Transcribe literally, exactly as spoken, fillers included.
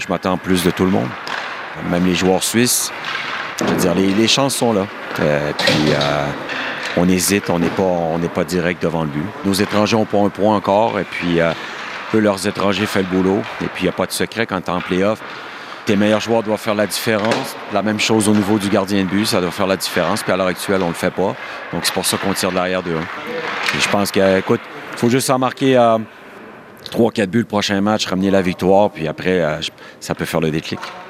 je m'attends plus de tout le monde. Même les joueurs suisses. Je veux dire, les, les chances sont là. Euh, puis, euh, on hésite, on n'est pas, on n'est pas direct devant le but. Nos étrangers n'ont pas un point encore. Et puis, euh, eux, leurs étrangers font le boulot. Et puis, il n'y a pas de secret quand tu es en play-off. Tes meilleurs joueurs doivent faire la différence. La même chose au niveau du gardien de but, ça doit faire la différence. Puis, à l'heure actuelle, on ne le fait pas. Donc, c'est pour ça qu'on tire de l'arrière de un. Et je pense que, écoute, il faut juste en marquer euh, trois quatre buts le prochain match, ramener la victoire. Puis après, euh, ça peut faire le déclic.